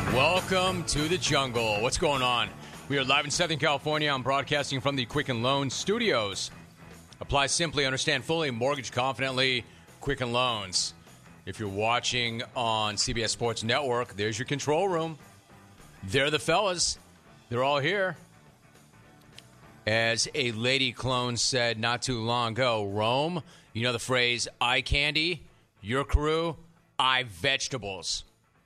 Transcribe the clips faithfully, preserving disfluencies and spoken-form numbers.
Welcome to the jungle. What's going on? We are live in Southern California. I'm broadcasting from the Quicken Loans studios. Apply simply, understand fully, mortgage confidently, Quicken Loans. If you're watching on C B S Sports Network, there's your control room. They're the fellas. They're all here. As a lady clone said not too long ago, Rome, you know the phrase, eye candy, your crew, eye vegetables.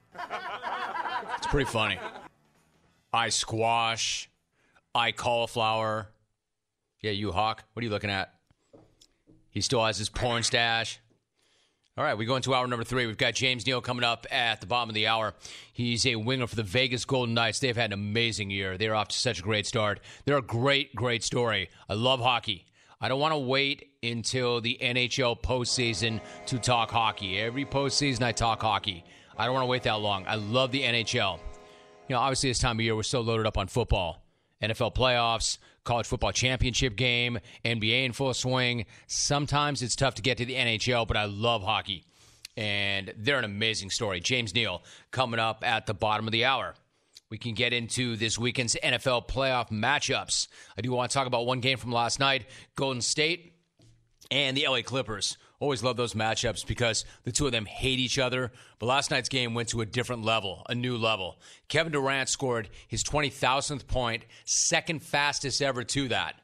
It's pretty funny. Eye squash, eye cauliflower. Yeah, you, Hawk, what are you looking at? He still has his porn stash. All right, we go into hour number three. We've got James Neal coming up at the bottom of the hour. He's a winger for the Vegas Golden Knights. They've had an amazing year. They're off to such a great start. They're a great, great story. I love hockey. I don't want to wait until the N H L postseason to talk hockey. Every postseason I talk hockey. I don't want to wait that long. I love the N H L. You know, obviously this time of year we're so loaded up on football. N F L playoffs, college football championship game, N B A in full swing. Sometimes it's tough to get to the N H L, but I love hockey. And they're an amazing story. James Neal coming up at the bottom of the hour. We can get into this weekend's N F L playoff matchups. I do want to talk about one game from last night, Golden State and the L A Clippers. Always love those matchups because the two of them hate each other. But last night's game went to a different level, a new level. Kevin Durant scored his twenty thousandth point, second fastest ever to that.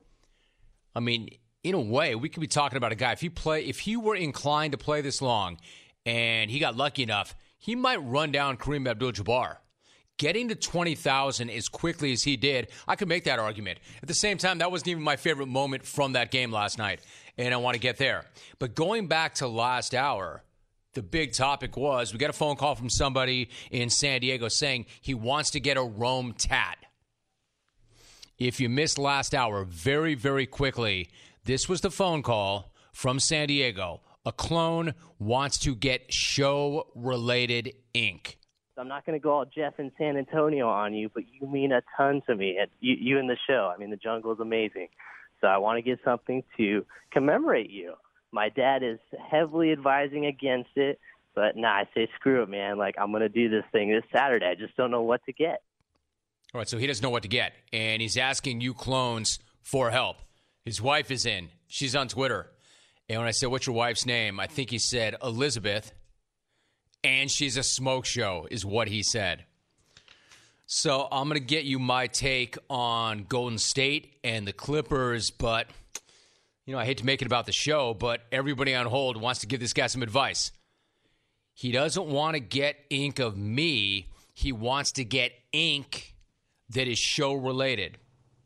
I mean, in a way, we could be talking about a guy. If he play, if he were inclined to play this long and he got lucky enough, he might run down Kareem Abdul-Jabbar. Getting to twenty thousand as quickly as he did, I could make that argument. At the same time, that wasn't even my favorite moment from that game last night, and I want to get there. But going back to last hour, the big topic was we got a phone call from somebody in San Diego saying he wants to get a Rome tat. If you missed last hour, very, very quickly, this was the phone call from San Diego. A clone wants to get show-related ink. I'm not going to go all Jeff in San Antonio on you, but you mean a ton to me. And you, you and the show. I mean, the jungle is amazing. So I want to get something to commemorate you. My dad is heavily advising against it, but nah, I say screw it, man. Like, I'm going to do this thing this Saturday. I just don't know what to get. All right, so he doesn't know what to get, and he's asking you clones for help. His wife is in. She's on Twitter. And when I said, what's your wife's name? I think he said Elizabeth. And she's a smoke show, is what he said. So I'm going to get you my take on Golden State and the Clippers, but, you know, I hate to make it about the show, but everybody on hold wants to give this guy some advice. He doesn't want to get ink of me. He wants to get ink that is show-related.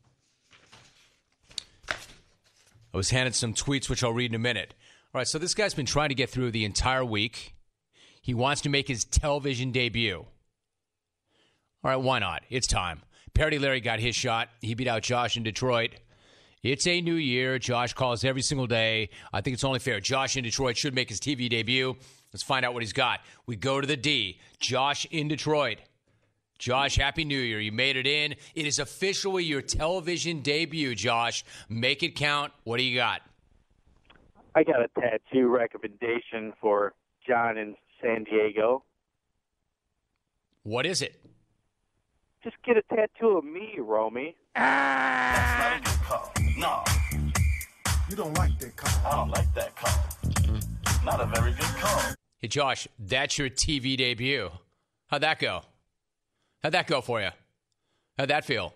I was handed some tweets, which I'll read in a minute. All right, so this guy's been trying to get through the entire week. He wants to make his television debut. All right, why not? It's time. Parody Larry got his shot. He beat out Josh in Detroit. It's a new year. Josh calls every single day. I think it's only fair. Josh in Detroit should make his T V debut. Let's find out what he's got. We go to the D. Josh in Detroit. Josh, Happy New Year. You made it in. It is officially your television debut, Josh. Make it count. What do you got? I got a tattoo recommendation for John in San Diego. What is it? Just get a tattoo of me, Romy. Ah! That's not a good call. No. You don't like that call. I don't like that call. Not a very good call. Hey, Josh, that's your T V debut. How'd that go? How'd that go for you? How'd that feel?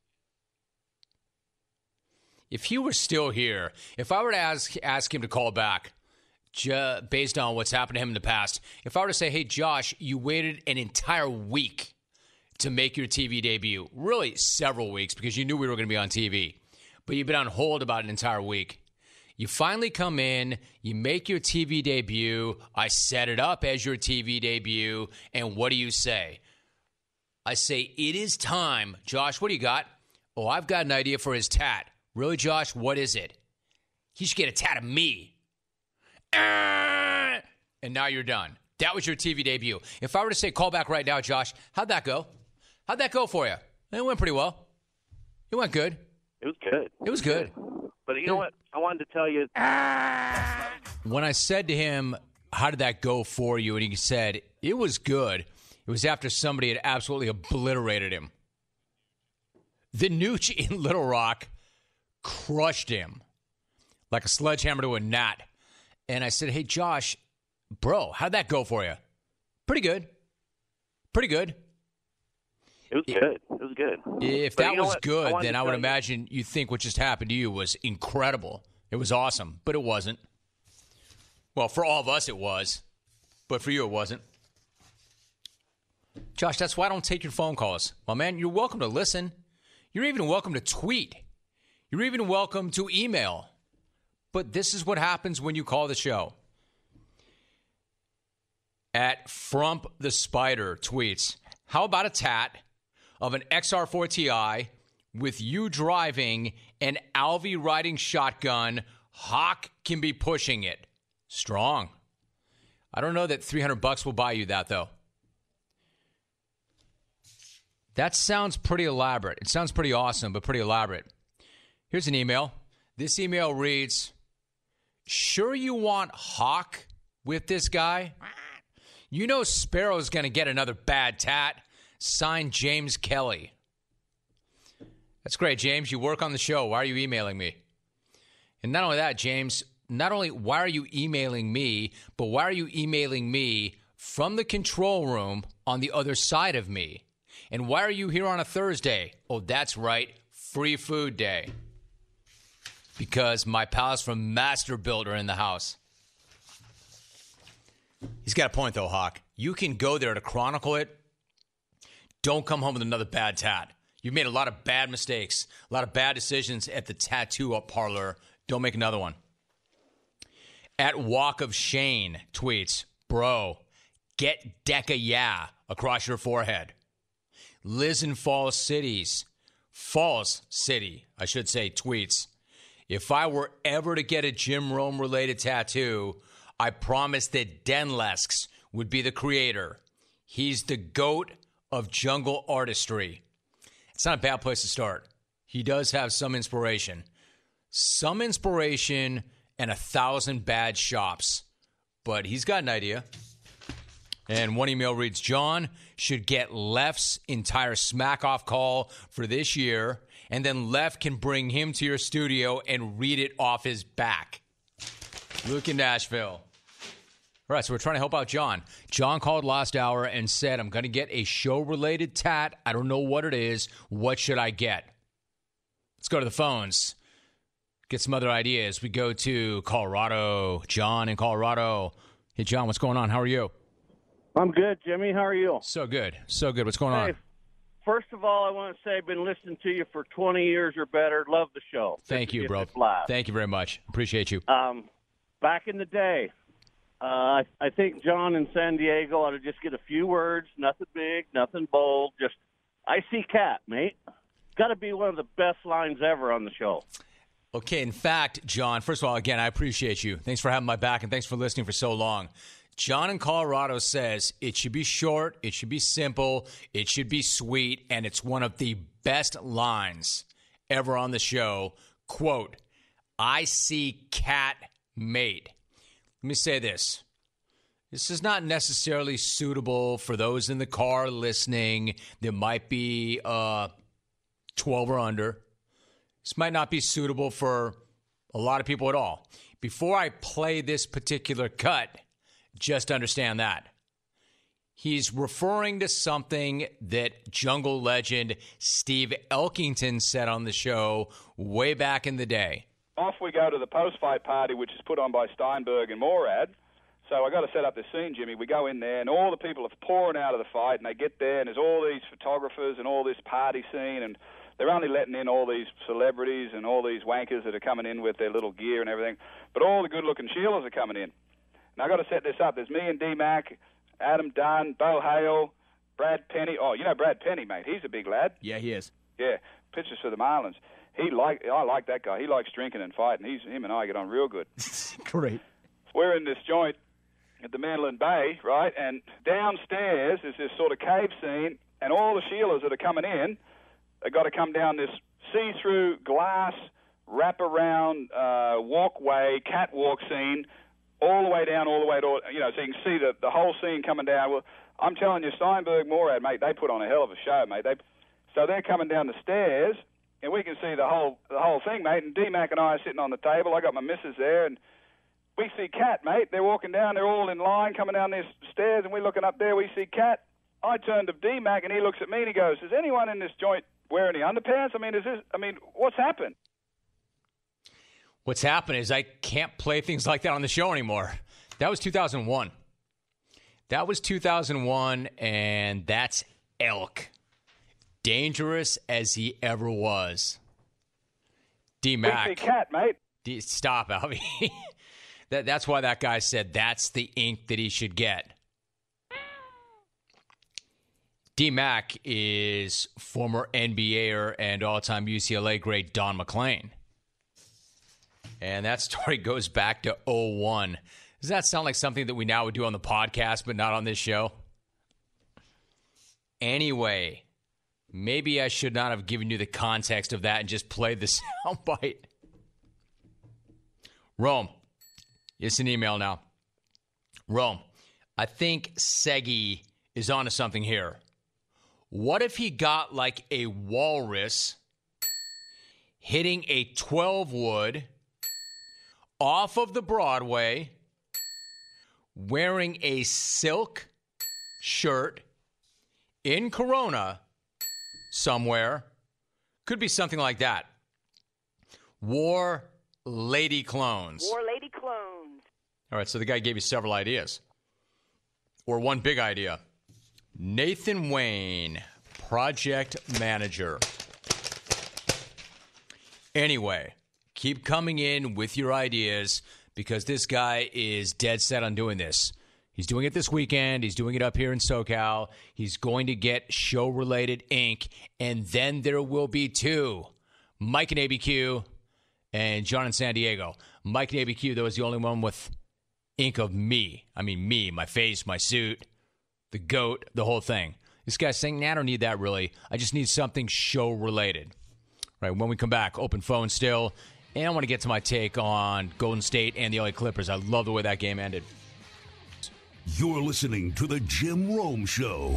If he were still here, if I were to ask ask him to call back, ju- based on what's happened to him in the past, if I were to say, hey, Josh, you waited an entire week to make your T V debut, really several weeks because you knew we were going to be on T V, but you've been on hold about an entire week. You finally come in, you make your T V debut, I set it up as your T V debut, and what do you say? I say, it is time. Josh, what do you got? Oh, I've got an idea for his tat. Really, Josh? What is it? He should get a tat of me. And now you're done. That was your T V debut. If I were to say, call back right now, Josh, how'd that go? How'd that go for you? It went pretty well. It went good. It was good. It was good. But you know what? I wanted to tell you. When I said to him, how did that go for you? And he said, it was good. It was after somebody had absolutely obliterated him. The Nooch in Little Rock crushed him like a sledgehammer to a gnat. And I said, hey, Josh, bro, how'd that go for you? Pretty good. Pretty good. It was good. It was good. If But that you know was what? I good, wanted then to I would tell you- imagine you think what just happened to you was incredible. It was awesome, but it wasn't. Well, for all of us, it was. But for you, it wasn't. Josh, that's why I don't take your phone calls. Well, man, you're welcome to listen. You're even welcome to tweet. You're even welcome to email. But this is what happens when you call the show. At Frump the Spider tweets, how about a tat of an X R four T I with you driving and Alvy riding shotgun? Hawk can be pushing it. Strong. I don't know that three hundred bucks will buy you that, though. That sounds pretty elaborate. It sounds pretty awesome, but pretty elaborate. Here's an email. This email reads, sure you want Hawk with this guy? You know Sparrow's going to get another bad tat. Signed, James Kelly. That's great, James. You work on the show. Why are you emailing me? And not only that, James, not only why are you emailing me, but why are you emailing me from the control room on the other side of me? And why are you here on a Thursday? Oh, that's right, free food day. Because my pals from Master Build are in the house. He's got a point, though, Hawk. You can go there to chronicle it. Don't come home with another bad tat. You've made a lot of bad mistakes, a lot of bad decisions at the tattoo parlor. Don't make another one. At Walk of Shane tweets, bro, get Deca yeah across your forehead. Liz in Falls Cities, Falls City, I should say, tweets, if I were ever to get a Jim Rome-related tattoo, I promised that Denlesks would be the creator. He's the GOAT of jungle artistry. It's not a bad place to start. He does have some inspiration. Some inspiration and a thousand bad shops. But he's got an idea. And one email reads, John should get Left's entire smack-off call for this year, and then Left can bring him to your studio and read it off his back. Luke in Nashville. All right, so we're trying to help out John. John called last hour and said, I'm going to get a show-related tat. I don't know what it is. What should I get? Let's go to the phones. Get some other ideas. We go to Colorado. John in Colorado. Hey, John, what's going on? How are you? I'm good, Jimmy. How are you? So good. So good. What's going Hey, on? first of all, I want to say I've been listening to you for twenty years or better. Love the show. Thank you, bro. Live. Thank you very much. Appreciate you. Um, back in the day, uh, I, I think John in San Diego ought to just get a few words, nothing big, nothing bold, just, I see cat, mate. Got to be one of the best lines ever on the show. Okay, in fact, John, first of all, again, I appreciate you. Thanks for having my back, and thanks for listening for so long. John in Colorado says it should be short, it should be simple, it should be sweet, and it's one of the best lines ever on the show. Quote, I see cat mate. Let me say this. This is not necessarily suitable for those in the car listening that might be uh, twelve or under. This might not be suitable for a lot of people at all. Before I play this particular cut, just understand that. He's referring to something that jungle legend Steve Elkington said on the show way back in the day. Off we go to the post-fight party, which is put on by Steinberg and Morad. So I got to set up this scene, Jimmy. We go in there, and all the people are pouring out of the fight, and they get there, and there's all these photographers and all this party scene, and they're only letting in all these celebrities and all these wankers that are coming in with their little gear and everything. But all the good-looking Sheilas are coming in. Now, I've got to set this up. There's me and D-Mac, Adam Dunn, Bo Hale, Brad Penny. Oh, you know Brad Penny, mate. He's a big lad. Yeah, he is. Yeah, pitches for the Marlins. He like I like that guy. He likes drinking and fighting. He's him and I get on real good. Great. We're in this joint at the Mandolin Bay, right? And downstairs is this sort of cave scene, and all the Sheilas that are coming in, they got to come down this see-through glass wrap-around uh, walkway, catwalk scene, all the way down, all the way to, you know, so you can see the, the whole scene coming down. Well, I'm telling you, Steinberg, Morad, mate, they put on a hell of a show, mate. They, so they're coming down the stairs, and we can see the whole the whole thing, mate. And D-Mac and I are sitting on the table. I got my missus there, and we see Kat, mate. They're walking down. They're all in line coming down these stairs, and we're looking up there. We see Kat. I turn to D-Mac, and he looks at me, and he goes, "Does anyone in this joint wear any underpants? I mean, is this? I mean, what's happened?" What's happened is I can't play things like that on the show anymore. That was two thousand one. That was two thousand one, and that's Elk. Dangerous as he ever was. D-Mac. We see Kat, mate. D- stop, Albie. that, that's why that guy said that's the ink that he should get. D-Mac is former N B A-er and all-time U C L A great Don McClain. And that story goes back to oh one. Does that sound like something that we now would do on the podcast but not on this show? Anyway, maybe I should not have given you the context of that and just played the soundbite. Rome, it's an email now. Rome, I think Segi is onto something here. What if he got like a walrus hitting a twelve wood off of the Broadway, wearing a silk shirt in Corona somewhere? Could be something like that. Wore lady clones. Wore lady clones. All right, so the guy gave you several ideas. Or one big idea. Nathan Wayne, project manager. Anyway, keep coming in with your ideas because this guy is dead set on doing this. He's doing it this weekend. He's doing it up here in SoCal. He's going to get show-related ink, and then there will be two. Mike and A B Q and John in San Diego. Mike and A B Q, though, is the only one with ink of me. I mean, me, my face, my suit, the goat, the whole thing. This guy's saying, nah, I don't need that really. I just need something show-related. Right, when we come back, open phone still. And I want to get to my take on Golden State and the L A Clippers. I love the way that game ended. You're listening to The Jim Rome Show.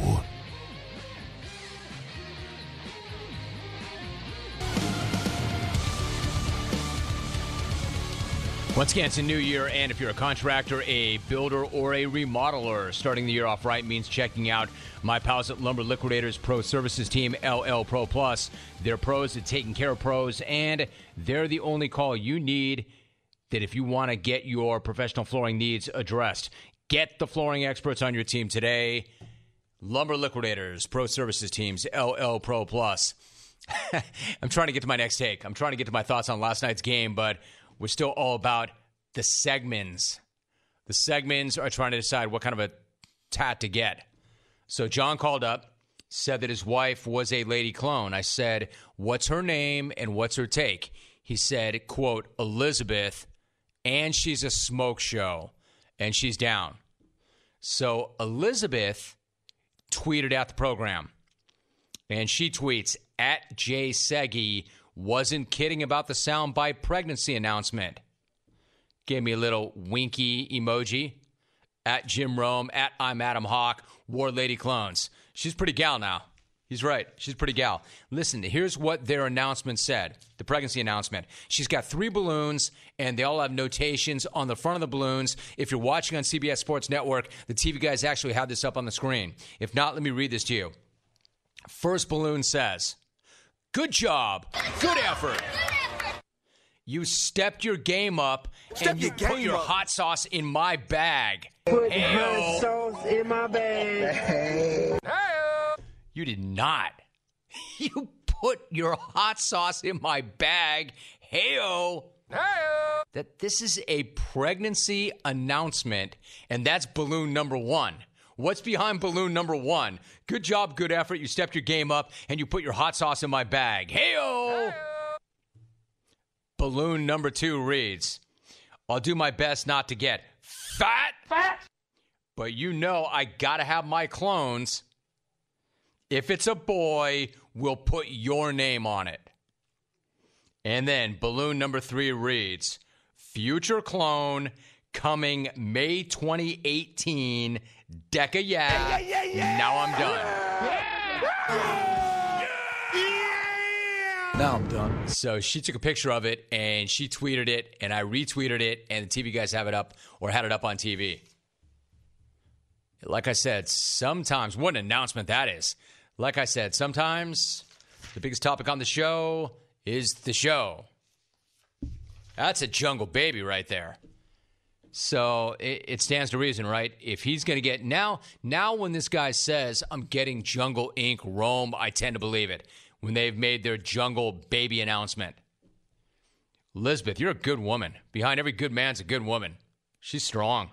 Once again, it's a new year, and if you're a contractor, a builder, or a remodeler, starting the year off right means checking out my pals at Lumber Liquidators Pro Services Team, L L Pro Plus. They're pros at taking care of pros, and they're the only call you need that if you want to get your professional flooring needs addressed. Get the flooring experts on your team today. Lumber Liquidators Pro Services Teams, L L Pro Plus. I'm trying to get to my next take. I'm trying to get to my thoughts on last night's game, but we're still all about the segments. The segments are trying to decide what kind of a tat to get. So John called up, said that his wife was a lady clone. I said, what's her name and what's her take? He said, quote, Elizabeth, and she's a smoke show, and she's down. So Elizabeth tweeted out the program, and she tweets, at Jay Segi, wasn't kidding about the soundbite pregnancy announcement. Gave me a little winky emoji. At Jim Rome, at I'm Adam Hawk, wore lady clones. She's pretty gal now. He's right. She's pretty gal. Listen, here's what their announcement said, the pregnancy announcement. She's got three balloons, and they all have notations on the front of the balloons. If you're watching on C B S Sports Network, the T V guys actually have this up on the screen. If not, let me read this to you. First balloon says, good job. Good effort. You stepped your game up, Step and you your put game your up. hot sauce in my bag. Put Hey-o. hot sauce in my bag. You did not. You put your hot sauce in my bag. Hey-o. Hey-o. That this is a pregnancy announcement, and that's balloon number one. What's behind balloon number one? Good job, good effort. You stepped your game up, and you put your hot sauce in my bag. Hey-o. Hey-o. Balloon number two reads, I'll do my best not to get fat. Fat. But you know I gotta have my clones. If it's a boy, we'll put your name on it. And then balloon number three reads, future clone, coming May twenty eighteen. Decca, yeah. Yeah, yeah, yeah. Now I'm done. Yeah. Yeah. Now I'm done. So she took a picture of it, and she tweeted it, and I retweeted it, and the T V guys have it up, or had it up on T V. Like I said, sometimes, what an announcement that is. Like I said, sometimes the biggest topic on the show is the show. That's a jungle baby right there. So it, it stands to reason, right? If he's going to get now, now when this guy says, I'm getting Jungle Incorporated. Rome, I tend to believe it. When they've made their jungle baby announcement. Elizabeth, you're a good woman. Behind every good man's a good woman. She's strong.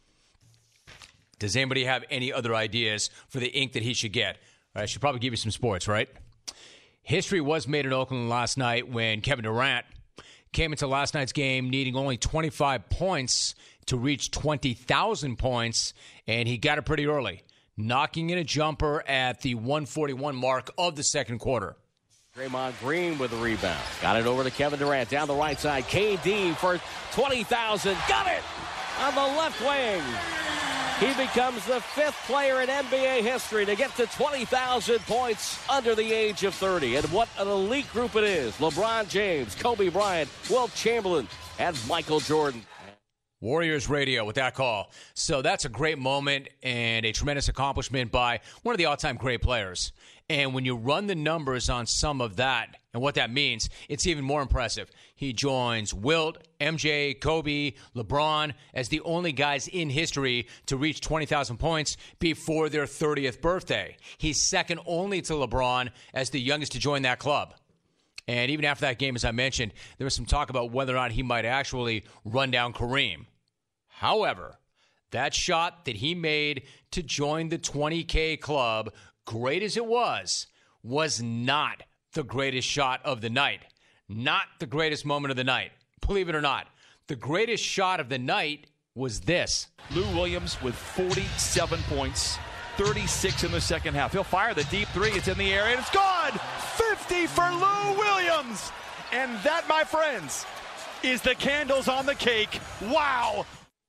Does anybody have any other ideas for the ink that he should get? I should probably give you some sports, right? History was made in Oakland last night when Kevin Durant came into last night's game needing only twenty-five points to reach twenty thousand points, and he got it pretty early, knocking in a jumper at the one forty-one mark of the second quarter. Draymond Green with the rebound. Got it over to Kevin Durant down the right side. K D for twenty thousand. Got it on the left wing. He becomes the fifth player in N B A history to get to twenty thousand points under the age of thirty. And what an elite group it is. LeBron James, Kobe Bryant, Wilt Chamberlain, and Michael Jordan. Warriors radio with that call. So that's a great moment and a tremendous accomplishment by one of the all-time great players. And when you run the numbers on some of that and what that means, it's even more impressive. He joins Wilt, M J, Kobe, LeBron as the only guys in history to reach twenty thousand points before their thirtieth birthday. He's second only to LeBron as the youngest to join that club. And even after that game, as I mentioned, there was some talk about whether or not he might actually run down Kareem. However, that shot that he made to join the twenty K club, great as it was, was not the greatest shot of the night. Not the greatest moment of the night. Believe it or not. The greatest shot of the night was this. Lou Williams with forty-seven points, thirty-six in the second half. He'll fire the deep three. It's in the air, and it's gone! fifty for Lou Williams! And that, my friends, is the candles on the cake. Wow!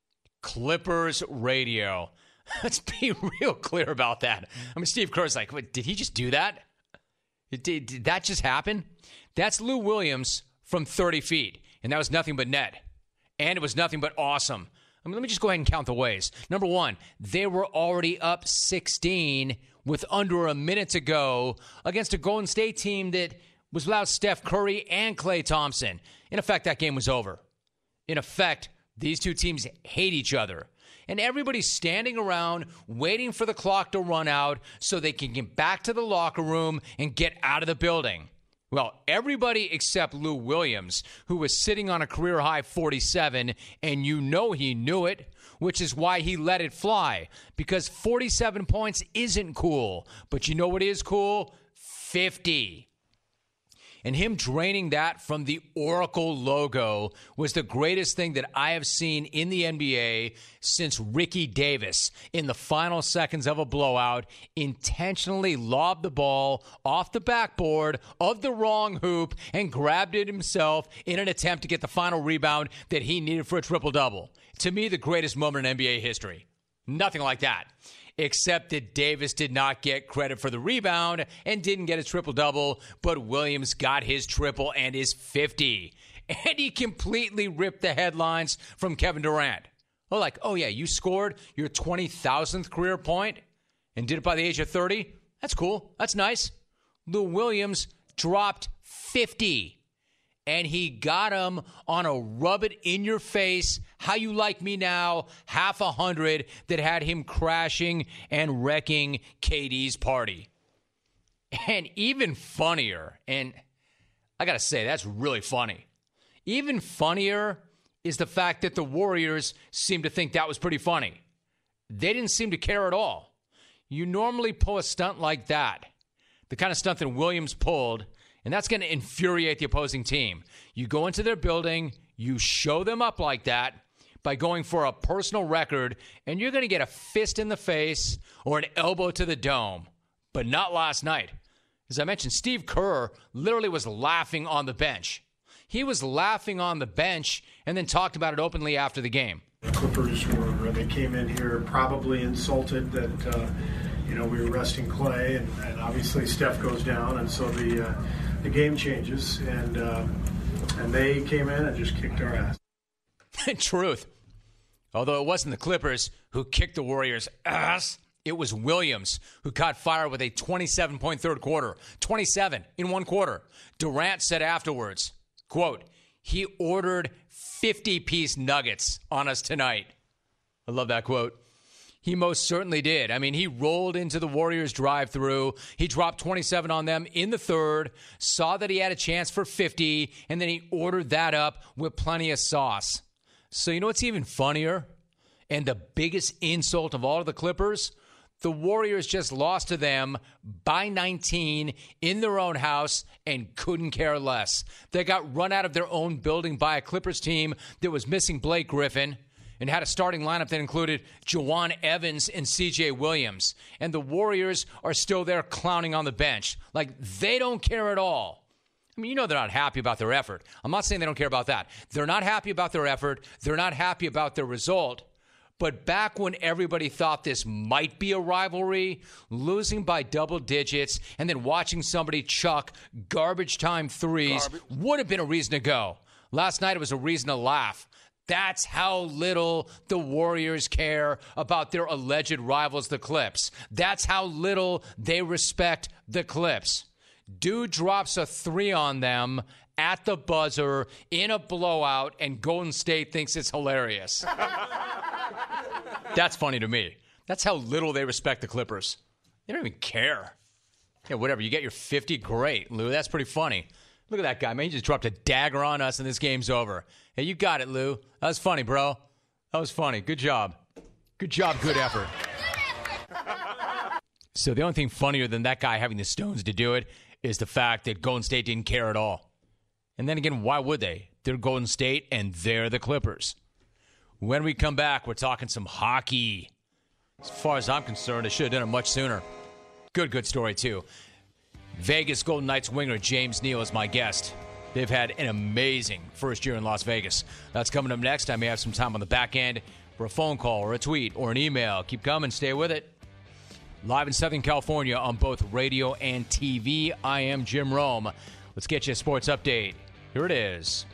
Clippers radio. Let's be real clear about that. I mean, Steve Kerr's like, wait, did he just do that? Did, did that just happen? That's Lou Williams from thirty feet, and that was nothing but net. And it was nothing but awesome. I mean, let me just go ahead and count the ways. Number one, they were already up sixteen with under a minute to go against a Golden State team that was without Steph Curry and Klay Thompson. In effect, that game was over. In effect, these two teams hate each other. And everybody's standing around waiting for the clock to run out so they can get back to the locker room and get out of the building. Well, everybody except Lou Williams, who was sitting on a career-high forty-seven, and you know he knew it, which is why he let it fly, because forty-seven points isn't cool. But you know what is cool? fifty. And him draining that from the Oracle logo was the greatest thing that I have seen in the N B A since Ricky Davis, in the final seconds of a blowout, intentionally lobbed the ball off the backboard of the wrong hoop and grabbed it himself in an attempt to get the final rebound that he needed for a triple-double. To me, the greatest moment in N B A history. Nothing like that. Except that Davis did not get credit for the rebound and didn't get a triple-double, but Williams got his triple and his fifty. And he completely ripped the headlines from Kevin Durant. Oh, like, oh yeah, you scored your twenty thousandth career point and did it by the age of thirty? That's cool. That's nice. Lou Williams dropped fifty. And he got him on a rub-it-in-your-face, how you like me now, half a hundred that had him crashing and wrecking K D's party. And even funnier, and I got to say, that's really funny. Even funnier is the fact that the Warriors seem to think that was pretty funny. They didn't seem to care at all. You normally pull a stunt like that, the kind of stunt that Williams pulled, and that's going to infuriate the opposing team. You go into their building, you show them up like that by going for a personal record, and you're going to get a fist in the face or an elbow to the dome. But not last night. As I mentioned, Steve Kerr literally was laughing on the bench. He was laughing on the bench and then talked about it openly after the game. The Clippers were, they came in here probably insulted that, uh, you know, we were resting Clay, and, and obviously Steph goes down, and so the uh, the game changes, and uh, and they came in and just kicked our ass. Truth. Although it wasn't the Clippers who kicked the Warriors' ass, it was Williams who caught fire with a twenty-seven point third quarter. twenty-seven in one quarter. Durant said afterwards, quote, he ordered fifty-piece nuggets on us tonight. I love that quote. He most certainly did. I mean, he rolled into the Warriors drive-thru. He dropped twenty-seven on them in the third, saw that he had a chance for fifty, and then he ordered that up with plenty of sauce. So you know what's even funnier? And the biggest insult of all of the Clippers? The Warriors just lost to them by nineteen in their own house and couldn't care less. They got run out of their own building by a Clippers team that was missing Blake Griffin and had a starting lineup that included Juwan Evans and C J Williams. And the Warriors are still there clowning on the bench. Like, they don't care at all. I mean, you know they're not happy about their effort. I'm not saying they don't care about that. They're not happy about their effort. They're not happy about their result. But back when everybody thought this might be a rivalry, losing by double digits and then watching somebody chuck garbage time threes garbage. would have been a reason to go. Last night it was a reason to laugh. That's how little the Warriors care about their alleged rivals, the Clips. That's how little they respect the Clips. Dude drops a three on them at the buzzer in a blowout, and Golden State thinks it's hilarious. That's funny to me. That's how little they respect the Clippers. They don't even care. Yeah, whatever. You get your fifty, great, Lou. That's pretty funny. Look at that guy, man. He just dropped a dagger on us, and this game's over. Hey, you got it, Lou. That was funny, bro. That was funny. Good job. Good job, good effort. So the only thing funnier than that guy having the stones to do it is the fact that Golden State didn't care at all. And then again, why would they? They're Golden State, and they're the Clippers. When we come back, we're talking some hockey. As far as I'm concerned, I should have done it much sooner. Good, good story, too. Vegas Golden Knights winger James Neal is my guest. They've had an amazing first year in Las Vegas. That's coming up next. I may have some time on the back end for a phone call or a tweet or an email. Keep coming. Stay with it. Live in Southern California on both radio and T V, I am Jim Rome. Let's get you a sports update. Here it is.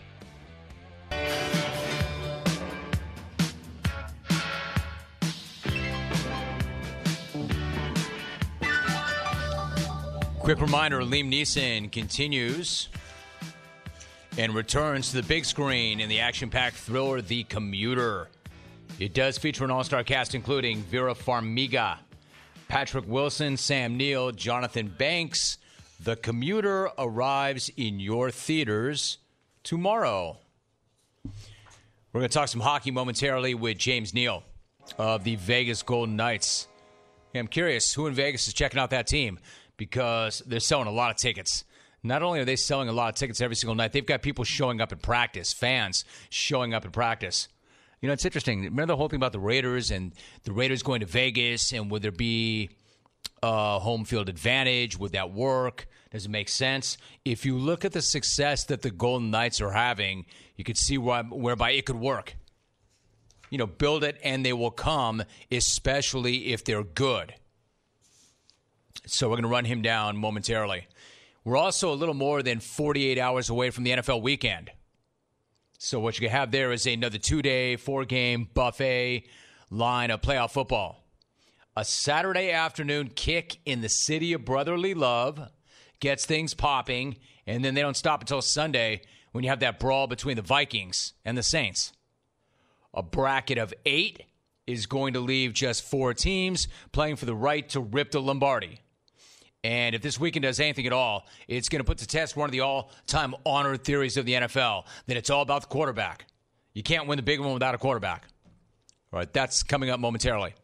Quick reminder, Liam Neeson continues and returns to the big screen in the action-packed thriller The Commuter. It does feature an all-star cast including Vera Farmiga, Patrick Wilson, Sam Neill, Jonathan Banks. The Commuter arrives in your theaters tomorrow. We're going to talk some hockey momentarily with James Neal of the Vegas Golden Knights. I'm curious, who in Vegas is checking out that team? Because they're selling a lot of tickets. Not only are they selling a lot of tickets every single night, they've got people showing up at practice, fans showing up at practice. You know, it's interesting. Remember the whole thing about the Raiders and the Raiders going to Vegas, and would there be a home field advantage? Would that work? Does it make sense? If you look at the success that the Golden Knights are having, you could see why, whereby it could work. You know, build it and they will come, especially if they're good. So we're going to run him down momentarily. We're also a little more than forty-eight hours away from the N F L weekend. So what you have there is another two-day, four-game buffet line of playoff football. A Saturday afternoon kick in the city of brotherly love gets things popping, and then they don't stop until Sunday when you have that brawl between the Vikings and the Saints. A bracket of eight is going to leave just four teams playing for the right to rip the Lombardi. And if this weekend does anything at all, it's going to put to test one of the all-time honored theories of the N F L, that it's all about the quarterback. You can't win the big one without a quarterback. All right, that's coming up momentarily.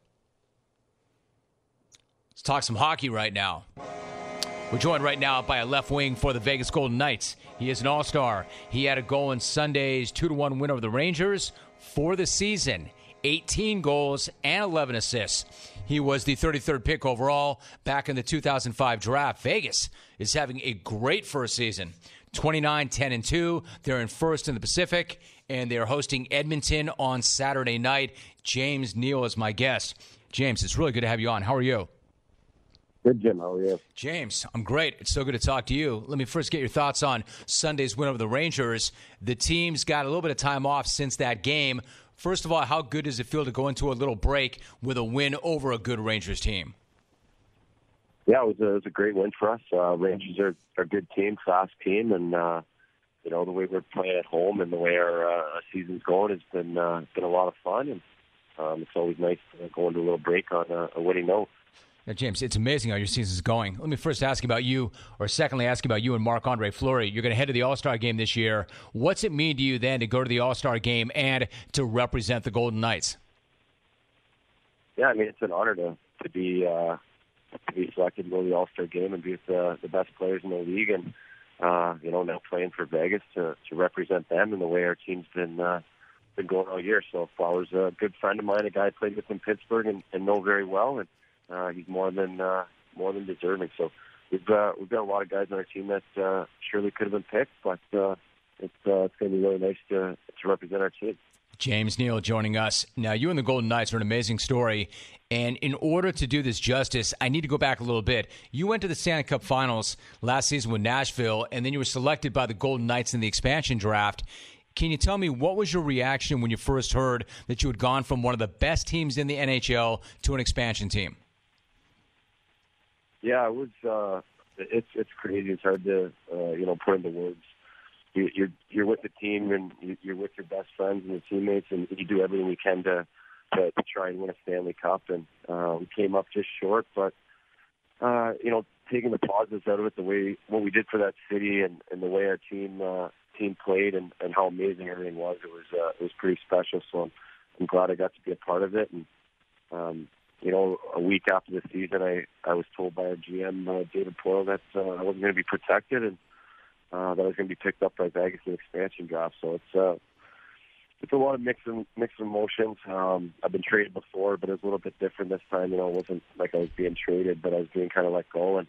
Let's talk some hockey right now. We're joined right now by a left wing for the Vegas Golden Knights. He is an all-star. He had a goal in Sunday's two to one win over the Rangers for the season. eighteen goals and eleven assists. He was the thirty-third pick overall back in the two thousand five draft. Vegas is having a great first season. twenty-nine ten and two. They're in first in the Pacific, and they're hosting Edmonton on Saturday night. James Neal is my guest. James, it's really good to have you on. How are you? Good, Jim. How are you? James, I'm great. It's so good to talk to you. Let me first get your thoughts on Sunday's win over the Rangers. The team's got a little bit of time off since that game. First of all, how good does it feel to go into a little break with a win over a good Rangers team? Yeah, it was a, it was a great win for us. Uh, Rangers are, are a good team, fast team, and uh, you know the way we're playing at home and the way our uh, season's going has been uh, been a lot of fun. And um, it's always nice to go into a little break on a, a winning note. Now, James, it's amazing how your season's going. Let me first ask you about you, or secondly, ask you about you and Marc-Andre Fleury. You're going to head to the All-Star game this year. What's it mean to you then to go to the All-Star game and to represent the Golden Knights? Yeah, I mean, it's an honor to, to be uh, to be selected to go to the All-Star game and be with the, the best players in the league, and uh, you know, now playing for Vegas to, to represent them and the way our team's been uh, been going all year. So Flowers a good friend of mine, a guy I played with in Pittsburgh and, and know very well, and Uh, he's more than uh, more than deserving. So we've uh, we've got a lot of guys on our team that uh, surely could have been picked, but uh, it's uh, it's going to be really nice to to represent our team. James Neal joining us. Now, you and the Golden Knights are an amazing story, and in order to do this justice, I need to go back a little bit. You went to the Stanley Cup Finals last season with Nashville, and then you were selected by the Golden Knights in the expansion draft. Can you tell me, what was your reaction when you first heard that you had gone from one of the best teams in the N H L to an expansion team? Yeah, it was. Uh, it's it's crazy. It's hard to uh, you know put into words. You, you're you're with the team and you're with your best friends and your teammates, and you do everything you can to to, to try and win a Stanley Cup. And uh, we came up just short, but uh, you know, taking the positives out of it, the way what we did for that city, and, and the way our team uh, team played, and, and how amazing everything was, it was uh, it was pretty special. So I'm, I'm glad I got to be a part of it. And um, You know, a week after the season, I, I was told by our G M, uh, David Poyle, that uh, I wasn't going to be protected and uh, that I was going to be picked up by Vegas in expansion draft. So it's uh, it's a lot of mixed, mixed emotions. Um, I've been traded before, but it was a little bit different this time. You know, it wasn't like I was being traded, but I was being kind of let go. And,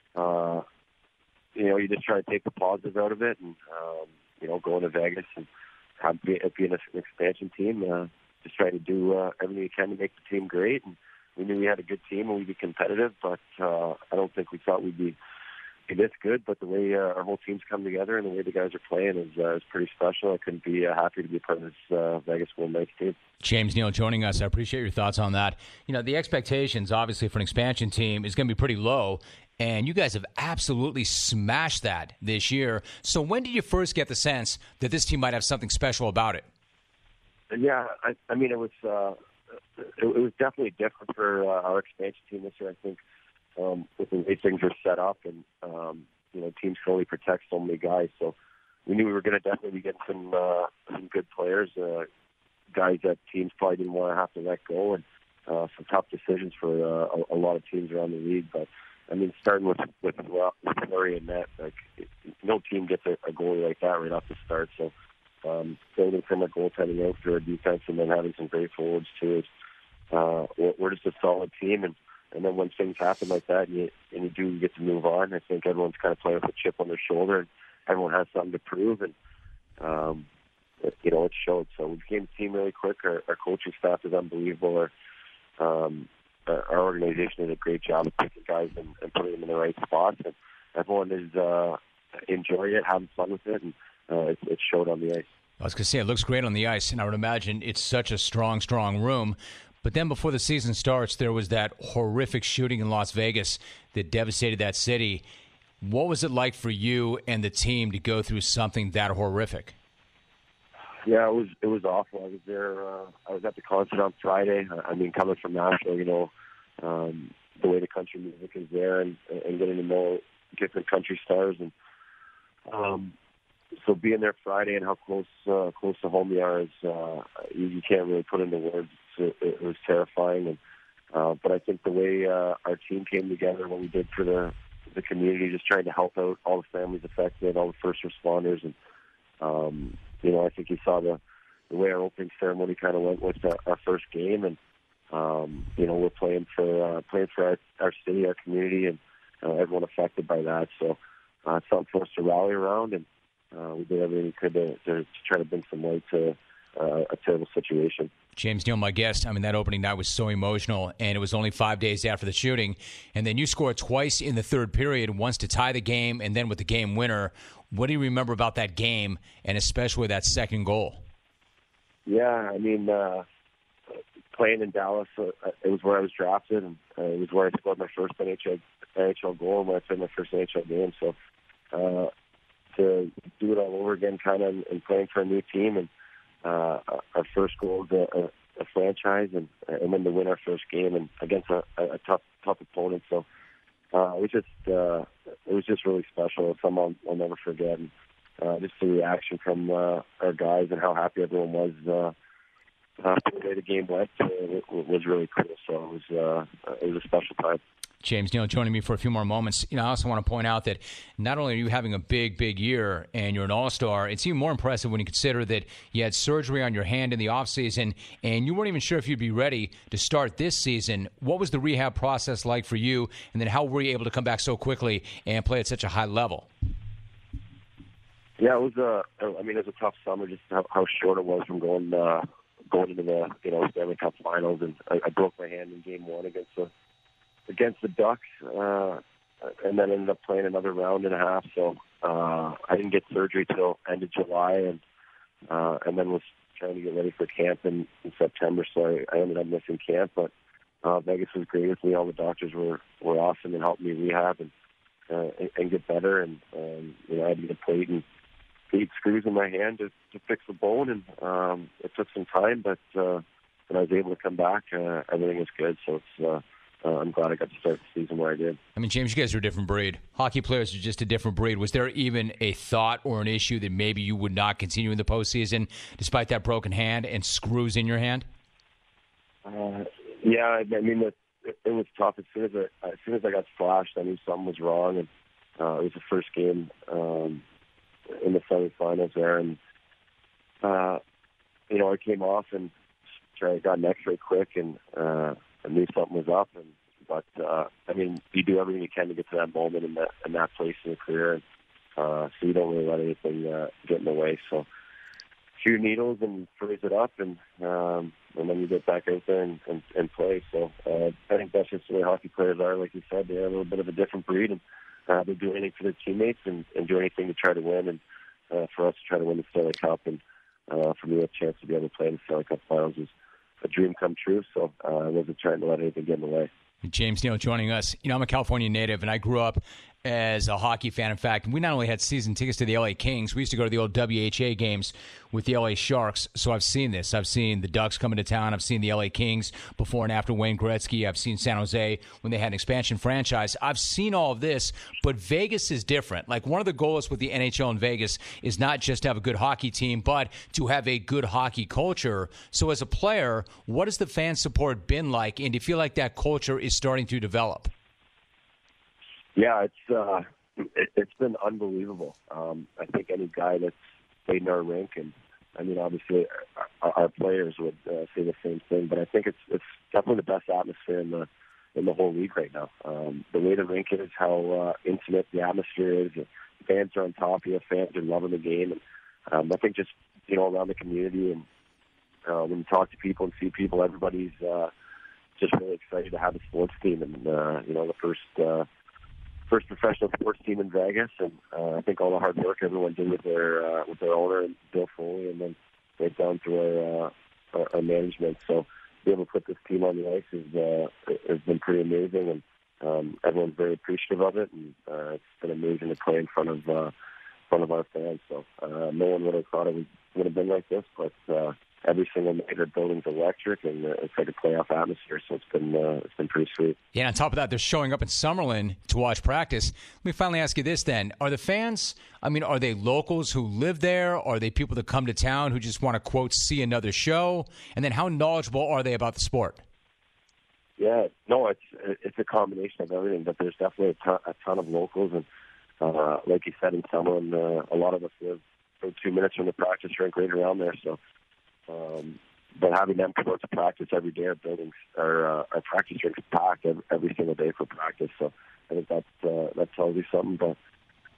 uh, you know, you just try to take the positive out of it and, um, you know, going to Vegas and have, be, being an expansion team, uh, just trying to do uh, everything you can to make the team great. And we knew we had a good team and we'd be competitive, but uh, I don't think we thought we'd be, be this good. But the way uh, our whole team's come together and the way the guys are playing is, uh, is pretty special. I couldn't be uh, happy to be a part of this uh, Vegas Golden Knights team. James Neal joining us. I appreciate your thoughts on that. You know, the expectations, obviously, for an expansion team is going to be pretty low, and you guys have absolutely smashed that this year. So when did you first get the sense that this team might have something special about it? Yeah, I, I mean, it was uh, it, it was definitely different for uh, our expansion team this year. I think um, with the way things are set up, and um, you know, teams can only protect so many guys. So we knew we were going to definitely be getting some uh, some good players, uh, guys that teams probably didn't want to have to let go, and uh, some tough decisions for uh, a, a lot of teams around the league. But I mean, starting with with with Murray and net, like it, no team gets a, a goalie like that right off the start. So. Um, building from our goaltending out through our defense, and then having some great forwards too. Uh, we're just a solid team, and, and then when things happen like that, and you, and you do get to move on, I think everyone's kind of playing with a chip on their shoulder, and everyone has something to prove, and um, it, you know, it showed. So we became a team really quick. Our, our coaching staff is unbelievable. Our, um, our organization did a great job of picking guys and, and putting them in the right spots, and everyone is uh, enjoying it, having fun with it, and Uh, it, it showed on the ice. I was going to say, it looks great on the ice, and I would imagine it's such a strong, strong room. But then before the season starts, there was that horrific shooting in Las Vegas that devastated that city. What was it like for you and the team to go through something that horrific? Yeah, it was it was awful. I was there. Uh, I was at the concert on Friday. I mean, coming from Nashville, you know, um, the way the country music is there, and, and getting to know different country stars, and um, so being there Friday and how close uh, close to home you are is uh, you, you can't really put into words. It, it was terrifying, and uh, but I think the way uh, our team came together, what we did for the the community, just trying to help out all the families affected, all the first responders, and um, you know, I think you saw the the way our opening ceremony kind of went with the, our first game, and um, you know, we're playing for uh, playing for our, our city, our community, and uh, everyone affected by that. So uh, it's something for us to rally around, and uh, we did everything we could to, to, to try to bring some light to uh, a terrible situation. James Neal, my guest, I mean, that opening night was so emotional, and it was only five days after the shooting. And then you scored twice in the third period, once to tie the game and then with the game winner. What do you remember about that game, and especially that second goal? Yeah, I mean, uh, playing in Dallas, uh, it was where I was drafted, and uh, it was where I scored my first N H L, N H L goal and where I played my first N H L game. So uh, to do it all over again kind of and playing for a new team and Uh, our first goal as a, a, a franchise, and and then to win our first game and against a, a tough tough opponent. So uh, it was just uh, it was just really special. It's something I'll, I'll never forget. And, uh, just the reaction from uh, our guys and how happy everyone was uh, uh, the way the game went uh, it, it was really cool. So it was uh, it was a special time. James Neal joining me for a few more moments. You know, I also want to point out that not only are you having a big, big year and you're an all-star, it's even more impressive when you consider that you had surgery on your hand in the offseason and you weren't even sure if you'd be ready to start this season. What was the rehab process like for you, and then how were you able to come back so quickly and play at such a high level? Yeah, it was a, I mean, it was a tough summer, just how, how short it was from going uh, going into the, you know, Stanley Cup Finals, and I, I broke my hand in game one against the against the Ducks, uh, and then ended up playing another round and a half. So uh, I didn't get surgery till end of July, and uh, and then was trying to get ready for camp in, in September. So I, I ended up missing camp, but uh, Vegas was great with me. All the doctors were, were awesome and helped me rehab and uh, and, and get better. And um, you know, I had to get plate and eight screws in my hand to, to fix the bone, and um, it took some time, but uh, when I was able to come back, uh, everything was good. So it's uh, Uh, I'm glad I got to start the season where I did. I mean, James, you guys are a different breed. Hockey players are just a different breed. Was there even a thought or an issue that maybe you would not continue in the postseason despite that broken hand and screws in your hand? Uh, yeah, I mean, it, it was tough. As soon as, I, as soon as I got splashed, I knew something was wrong. And uh, it was the first game um, in the semifinals there. And, uh, you know, I came off and I got an x-ray quick, and uh, I knew something was up, and but uh, I mean, you do everything you can to get to that moment in that in that place in your career, and, uh, so you don't really let anything uh, get in the way. So, few needles and freeze it up, and um, and then you get back out there and, and, and play. So, uh, I think that's just the way hockey players are. Like you said, they're a little bit of a different breed, and uh, they do anything for their teammates and, and do anything to try to win. And uh, for us to try to win the Stanley Cup, and uh, for me, a chance to be able to play in the Stanley Cup Finals is a dream come true, so uh, I wasn't trying to let anything get in the way. James Neal joining us. You know, I'm a California native, and I grew up as a hockey fan. In fact, we not only had season tickets to the L A Kings, we used to go to the old W H A games with the L A Sharks. So I've seen this. I've seen the Ducks coming to town. I've seen the L A Kings before and after Wayne Gretzky. I've seen San Jose when they had an expansion franchise. I've seen all of this, but Vegas is different. Like, one of the goals with the N H L in Vegas is not just to have a good hockey team, but to have a good hockey culture. So as a player, what has the fan support been like, and do you feel like that culture is starting to develop? Yeah, it's uh, it, it's been unbelievable. Um, I think any guy that's played in our rink, and I mean, obviously, our, our players would uh, say the same thing. But I think it's it's definitely the best atmosphere in the in the whole league right now. Um, the way the rink is, how uh, intimate the atmosphere is, fans are on top of you, fans are loving the game, and um, I think just you know around the community, and uh, when you talk to people and see people, everybody's uh, just really excited to have a sports team, and uh, you know the first. Uh, First professional sports team in Vegas, and uh, I think all the hard work everyone did with their uh, with their owner and Bill Foley, and then right down to our, uh, our, our management. So, to be able to put this team on the ice is uh, has been pretty amazing, and um, everyone's very appreciative of it. And uh, it's been amazing to play in front of uh, front of our fans. So, uh, no one would have thought it would, would have been like this, but uh, every single night our building's electric, and uh, it's like a playoff atmosphere. So it's been uh, it's been pretty sweet. Yeah, on top of that, they're showing up in Summerlin to watch practice. Let me finally ask you this then. Are the fans, I mean, are they locals who live there? Are they people that come to town who just want to, quote, see another show? And then how knowledgeable are they about the sport? Yeah, no, it's it's a combination of everything, but there's definitely a ton, a ton of locals. And uh, like you said, in Summerlin, uh, a lot of us live for two minutes from the practice rink right around there. So, um, but having them come out to practice every day, our buildings, our, uh, our practice rinks packed every, every single day for practice. So I think that uh, that tells you something. But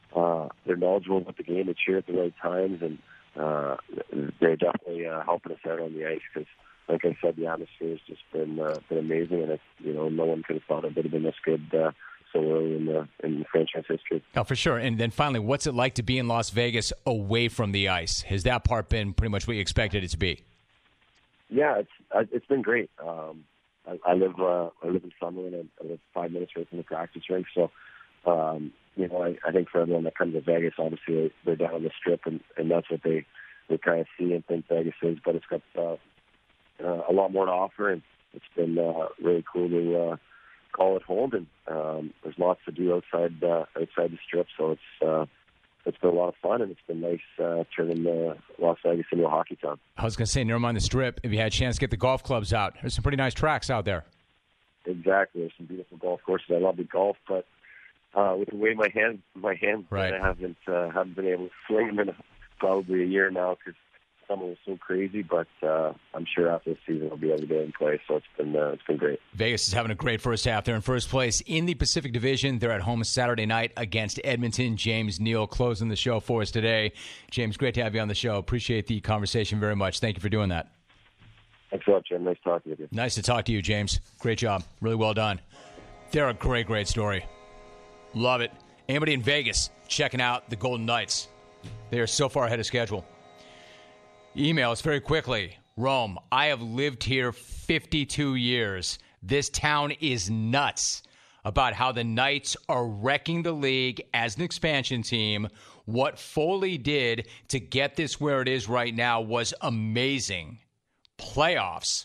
uh, they're knowledgeable about the game. They cheer at the right times, and uh, they're definitely uh, helping us out on the ice because, like I said, the atmosphere has just been uh, been amazing, and it, you know, no one could have thought it would have been this good uh, so early in the in the franchise history. Oh, for sure. And then finally, what's it like to be in Las Vegas away from the ice? Has that part been pretty much what you expected it to be? Yeah, it's it's been great. Um, I, I live uh, I live in Summerlin, and I live five minutes away from the practice rink. So, um, you know, I, I think for everyone that comes to Vegas, obviously they're down on the Strip, and, and that's what they, they kind of see and think Vegas is. But it's got uh, uh, a lot more to offer, and it's been uh, really cool to uh, call it home. And um, there's lots to do outside uh, outside the Strip, so it's. Uh, It's been a lot of fun, and it's been nice uh, turning uh, Las Vegas into a hockey town. I was going to say, never mind the Strip. If you had a chance to get the golf clubs out, there's some pretty nice tracks out there. Exactly. There's some beautiful golf courses. I love the golf, but uh, with the way my hand, my hands, right. I haven't uh, haven't been able to swing them in probably a year now because summer was so crazy. But uh, I'm sure after the season I'll be able to get in play. So it's been uh, it's been great. Vegas is having a great first half. They're in first place in the Pacific Division. They're at home Saturday night against Edmonton. James Neal closing the show for us today. James, great to have you on the show. Appreciate the conversation very much. Thank you for doing that. Thanks a lot, Jim. Nice talking with you. Nice to talk to you, James. Great job. Really well done. They're a great, great story. Love it. Anybody in Vegas checking out the Golden Knights? They are so far ahead of schedule. Emails very quickly. Rome, I have lived here fifty-two years. This town is nuts about how the Knights are wrecking the league as an expansion team. What Foley did to get this where it is right now was amazing. Playoffs.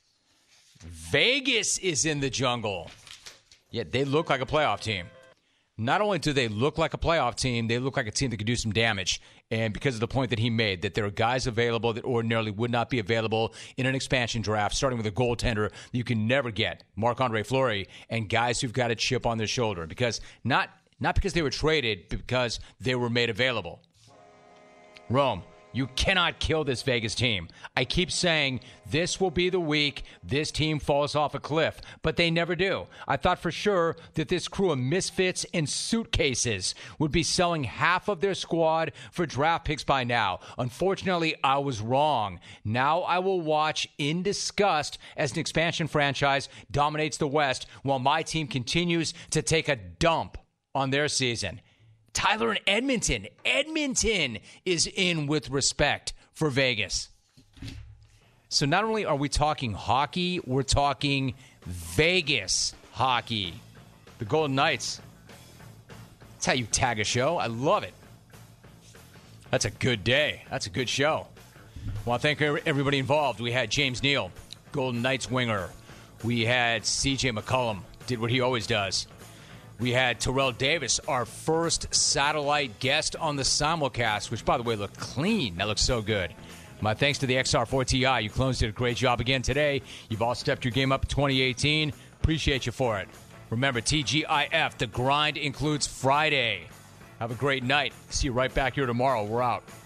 Vegas is in the jungle. Yet they look like a playoff team. Not only do they look like a playoff team, they look like a team that could do some damage. And because of the point that he made, that there are guys available that ordinarily would not be available in an expansion draft, starting with a goaltender that you can never get, Marc-Andre Fleury, and guys who've got a chip on their shoulder. Because not, not because they were traded, but because they were made available. Rome, you cannot kill this Vegas team. I keep saying this will be the week this team falls off a cliff, but they never do. I thought for sure that this crew of misfits and suitcases would be selling half of their squad for draft picks by now. Unfortunately, I was wrong. Now I will watch in disgust as an expansion franchise dominates the West while my team continues to take a dump on their season. Tyler in Edmonton. Edmonton is in with respect for Vegas. So not only are we talking hockey, we're talking Vegas hockey. The Golden Knights. That's how you tag a show. I love it. That's a good day. That's a good show. I want to thank everybody involved. We had James Neal, Golden Knights winger. We had C J McCollum, did what he always does. We had Terrell Davis, our first satellite guest on the simulcast, which, by the way, looked clean. That looks so good. My thanks to the X R four T I. You clones did a great job again today. You've all stepped your game up in twenty eighteen. Appreciate you for it. Remember, T G I F, the grind includes Friday. Have a great night. See you right back here tomorrow. We're out.